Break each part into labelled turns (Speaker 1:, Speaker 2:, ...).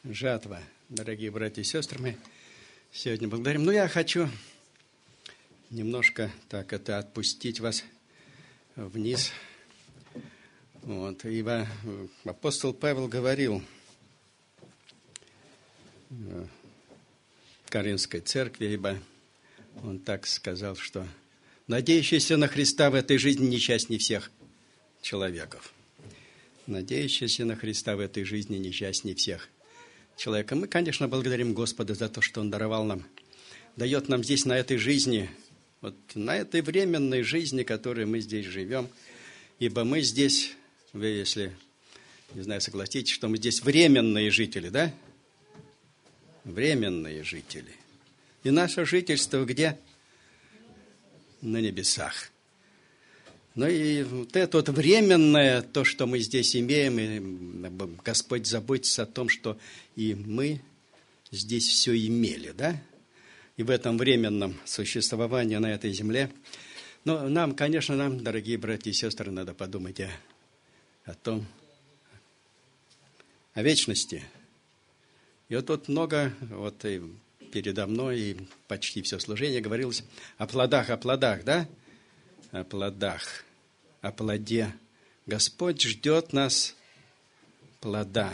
Speaker 1: жатва. Дорогие братья и сестры, мы сегодня благодарим. Но я хочу немножко так это отпустить вас вниз. Ибо апостол Павел говорил в Коринфской церкви, ибо он так сказал, что надеющийся на Христа в этой жизни несчастнее всех человеков. Надеющийся на Христа в этой жизни несчастнее всех человеков. Мы, конечно, благодарим Господа за то, что Он даровал нам, дает нам здесь, на этой жизни, на этой временной жизни, которой мы здесь живем, ибо мы здесь, вы, если, не знаю, согласитесь, что мы здесь временные жители, да? Временные жители. И наше жительство где? На небесах. Ну и это временное, то, что мы здесь имеем, и Господь заботится о том, что и мы здесь все имели, да? И в этом временном существовании на этой земле. Но нам, дорогие братья и сестры, надо подумать о том, о вечности. И тут много, и передо мной, и почти все служение говорилось о плодах, да? О плодах, о плоде. Господь ждет нас плода.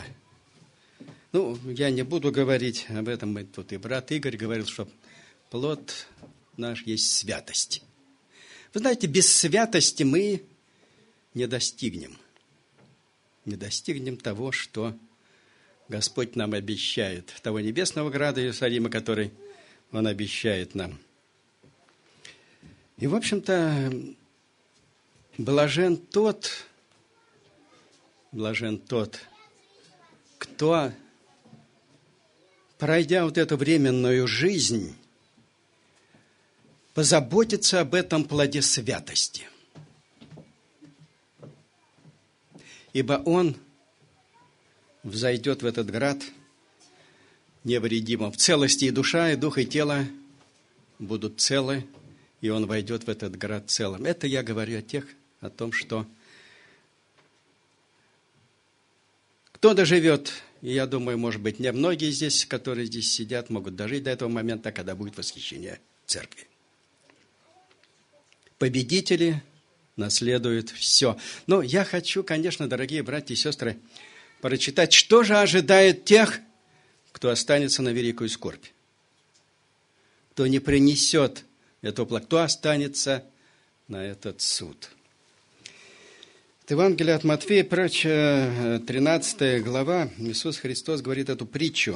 Speaker 1: Я не буду говорить об этом. Тут и брат Игорь говорил, что плод наш есть святость. Вы знаете, без святости мы не достигнем. Не достигнем того, что Господь нам обещает, того небесного града Иерусалима, который Он обещает нам. И, в общем-то, блажен тот, кто, пройдя эту временную жизнь, позаботится об этом плоде святости. Ибо он взойдет в этот град невредимым. В целости и душа, и дух, и тело будут целы, и он войдет в этот град целым. Это я говорю о том, что кто доживет, и я думаю, может быть, не многие здесь, которые здесь сидят, могут дожить до этого момента, когда будет восхищение церкви. Победители наследуют все. Но я хочу, конечно, дорогие братья и сестры, прочитать, что же ожидает тех, кто останется на великую скорбь, кто не принесет эту плоть, кто останется на этот суд. Евангелие от Матфея, 13 глава, Иисус Христос говорит эту притчу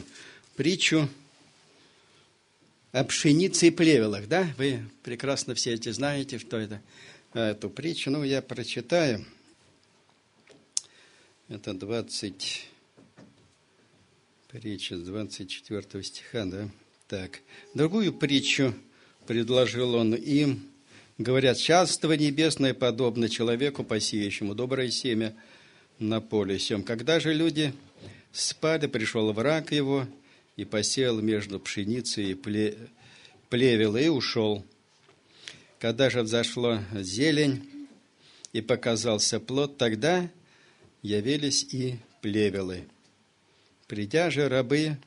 Speaker 1: о пшенице и плевелах, да? Вы прекрасно все эти знаете, что это, эту притчу. Я прочитаю. Это притча с 24 стиха, да? Так. Другую притчу предложил он им. Говорят, Царство Небесное подобно человеку, посеющему доброе семя на поле сем. Когда же люди спали, пришел враг его и посеял между пшеницей и плевел, и ушел. Когда же взошла зелень и показался плод, тогда явились и плевелы. Придя же рабы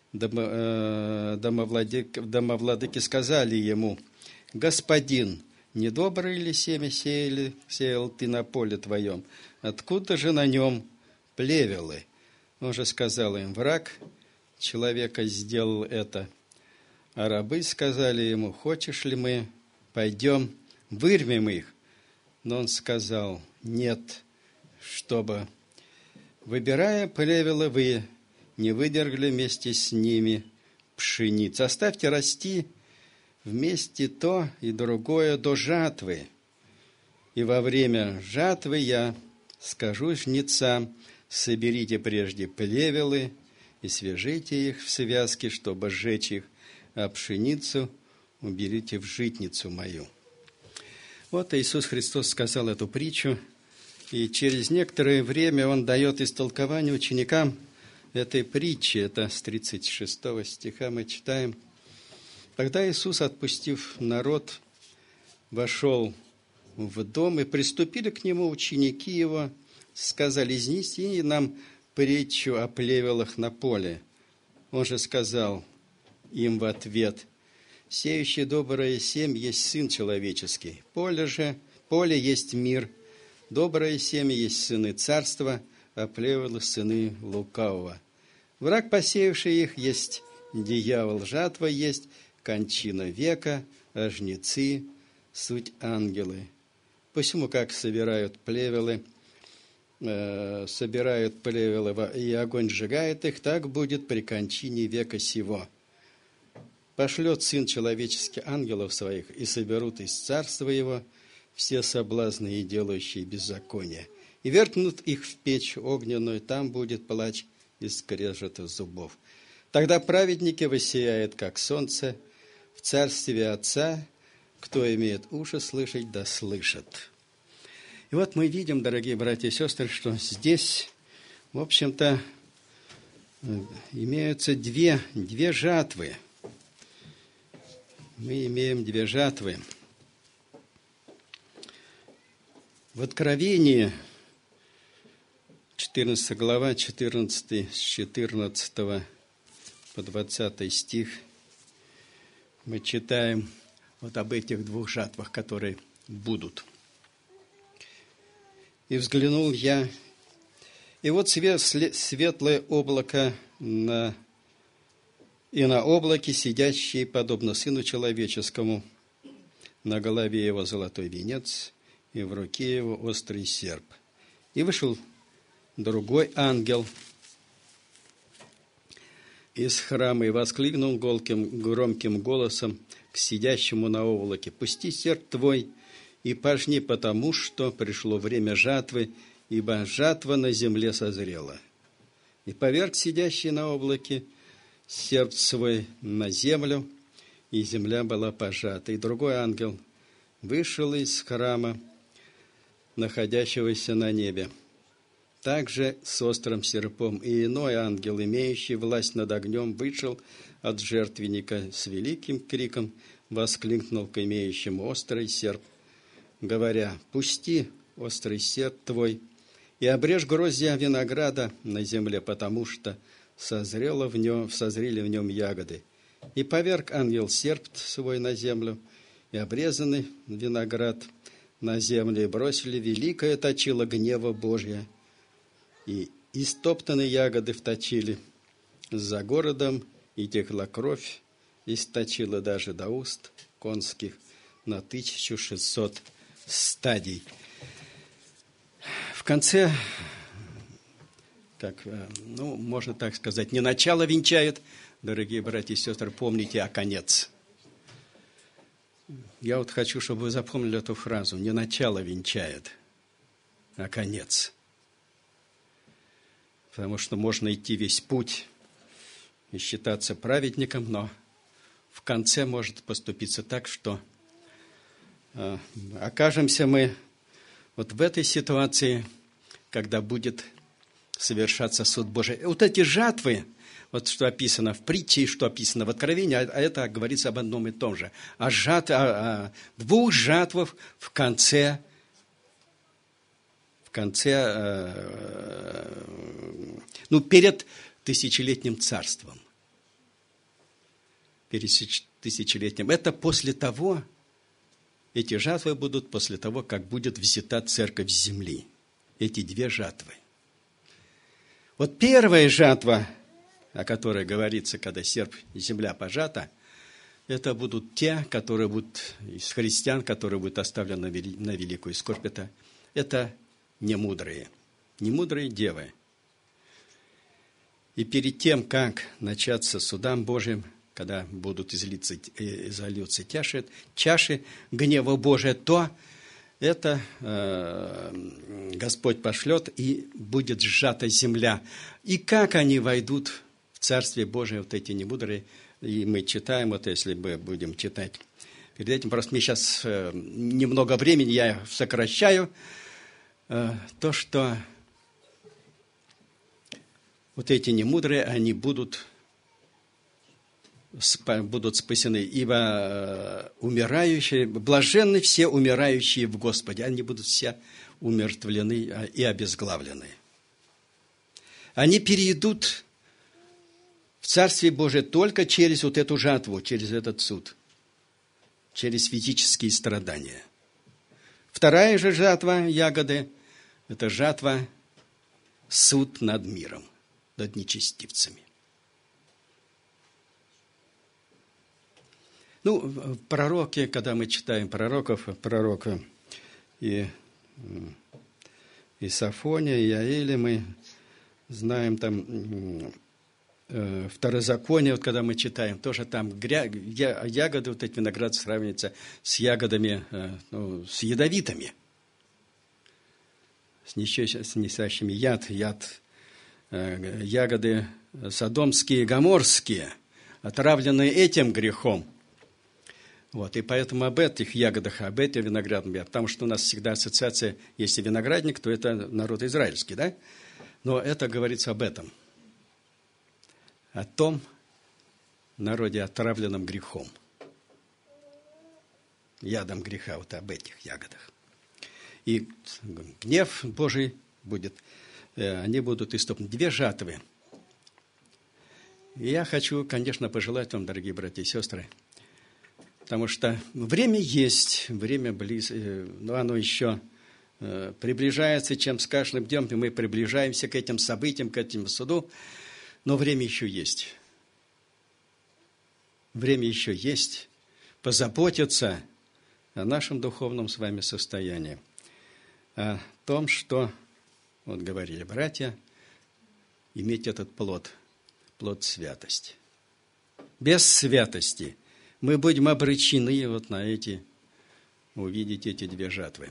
Speaker 1: домовладыки сказали ему: «Господин, не доброе ли семя сеял ты на поле твоем? Откуда же на нем плевелы?» Он же сказал им: «Враг человека сделал это». А рабы сказали ему: «Хочешь ли мы пойдем, вырвем их?» Но он сказал: «Нет, чтобы, выбирая плевелы, вы не выдергли вместе с ними пшеницы. Оставьте расти вместе то и другое до жатвы. И во время жатвы я скажу жнецам: соберите прежде плевелы и свяжите их в связки, чтобы сжечь их, а пшеницу уберите в житницу мою». Иисус Христос сказал эту притчу, и через некоторое время Он дает истолкование ученикам этой притчи. Это с 36 стиха мы читаем. Тогда Иисус, отпустив народ, вошел в дом, и приступили к Нему ученики Его, сказали: «Изнеси нам притчу о плевелах на поле». Он же сказал им в ответ: «Сеющий доброе семя есть Сын Человеческий. Поле есть мир. Доброе семя есть сыны царства, а плевелы сыны лукавого. Враг, посеявший их, есть дьявол. Жатва есть кончина века, а жнецы суть ангелы. Посему, как собирают плевелы, и огонь сжигает их, так будет при кончине века сего. Пошлет Сын Человеческий ангелов своих, и соберут из царства его все соблазны и делающие беззаконие, и вергнут их в печь огненную, там будет плач и скрежет зубов. Тогда праведники воссияют, как солнце, в царстве Отца. Кто имеет уши слышать, да слышит». И вот мы видим, дорогие братья и сестры, что здесь, в общем-то, имеются две жатвы. Мы имеем две жатвы. В Откровении, 14 глава, 14, с 14 по 20 стих, мы читаем вот об этих двух жатвах, которые будут. «И взглянул я, и вот светлое облако, и на облаке сидящий, подобно Сыну Человеческому, на голове его золотой венец, и в руке его острый серп. И вышел другой ангел из храма и воскликнул громким голосом к сидящему на облаке: «Пусти серп твой и пожни, потому что пришло время жатвы, ибо жатва на земле созрела». И поверг сидящий на облаке серп свой на землю, и земля была пожата. И другой ангел вышел из храма, находящегося на небе, также с острым серпом. И иной ангел, имеющий власть над огнем, вышел от жертвенника с великим криком, воскликнул к имеющему острый серп, говоря: «Пусти острый серп твой и обрежь гроздья винограда на земле, потому что созрели в нем ягоды». И поверг ангел серп свой на землю, и обрезанный виноград на землю, и бросили великое точило гнева Божия, и истоптанные ягоды вточили за городом, и текла кровь, и сточила даже до уст конских на 1600 стадий. В конце, можно так сказать, не начало венчает, дорогие братья и сестры, помните, а конец. Я вот хочу, чтобы вы запомнили эту фразу: не начало венчает, а конец. Потому что можно идти весь путь и считаться праведником, но в конце может поступиться так, что окажемся мы вот в этой ситуации, когда будет совершаться суд Божий. Вот эти жатвы, вот что описано в притче и что описано в Откровении, а это говорится об одном и том же. О двух жатвах в конце перед тысячелетним царством. Перед тысячелетним. Это после того, эти жатвы будут после того, как будет взята церковь с земли. Эти две жатвы. Вот первая жатва, о которой говорится, когда серп и земля пожата, это будут те, которые будут из христиан, которые будут оставлены на великую скорбь. Это немудрые девы. И перед тем, как начаться судам Божьим, когда будут изольются чаши гнева Божия, то это Господь пошлет, и будет сжата земля. И как они войдут в Царствие Божие, вот эти немудрые, и мы читаем, вот если мы будем читать. Перед этим просто мне сейчас немного времени, я сокращаю, то, что вот эти немудрые, они будут спасены, ибо умирающие, блаженны все умирающие в Господе, они будут все умертвлены и обезглавлены. Они перейдут в Царствие Божие только через вот эту жатву, через этот суд, через физические страдания. Вторая же жатва ягоды – это жатва суд над миром, над нечестивцами. Ну, в пророке, когда мы читаем пророка и Сафония, и Иаиля, мы знаем там Второзаконие, вот когда мы читаем, тоже там ягоды, вот эти виноград сравниваются с ягодами, с ядовитыми, с несящими яд, ягоды содомские, гоморские, отравленные этим грехом. Вот, и поэтому об этих ягодах, об этих виноградных, потому что у нас всегда ассоциация, если виноградник, то это народ израильский, да? Но это говорится об этом, о том народе, отравленном грехом, ядом греха, вот об этих ягодах. И гнев Божий будет, они будут истоплены. 2 жатвы. И я хочу, конечно, пожелать вам, дорогие братья и сестры, потому что время есть, время близко, но оно еще приближается, чем с каждым днем мы приближаемся к этим событиям, к этому суду, но время еще есть. Время еще есть позаботиться о нашем духовном с вами состоянии, о том, что, вот говорили братья, иметь этот плод святости. Без святости мы будем обречены вот на увидеть эти 2 жатвы.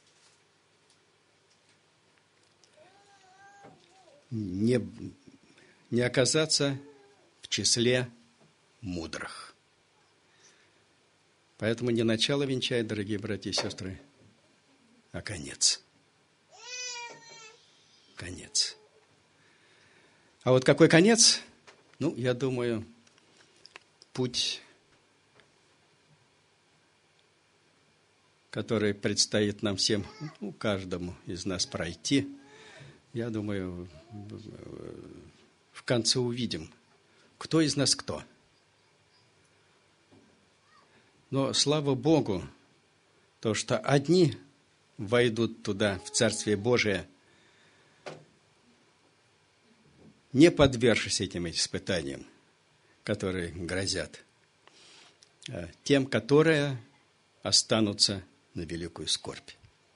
Speaker 1: Не оказаться в числе мудрых. Поэтому не начало венчает, дорогие братья и сестры, а конец. Конец. А вот какой конец? Ну, я думаю, путь, который предстоит нам всем, каждому из нас пройти, я думаю, в конце увидим, кто из нас кто. Но слава Богу, то, что одни войдут туда, в Царствие Божие, не подвергшись этим испытаниям, которые грозят, тем, которые останутся на великую скорбь.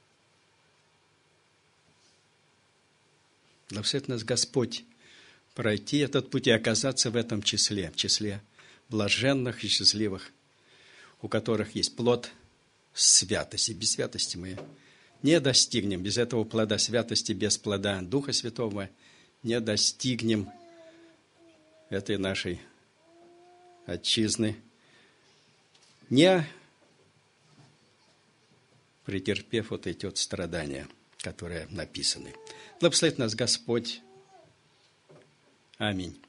Speaker 1: Благословит нас Господь пройти этот путь и оказаться в этом числе, в числе блаженных и счастливых, у которых есть плод святости. Без святости мы не достигнем, без этого плода святости, без плода Духа Святого не достигнем этой нашей отчизны, не претерпев вот эти вот страдания, которые написаны. Благословит нас Господь. Аминь.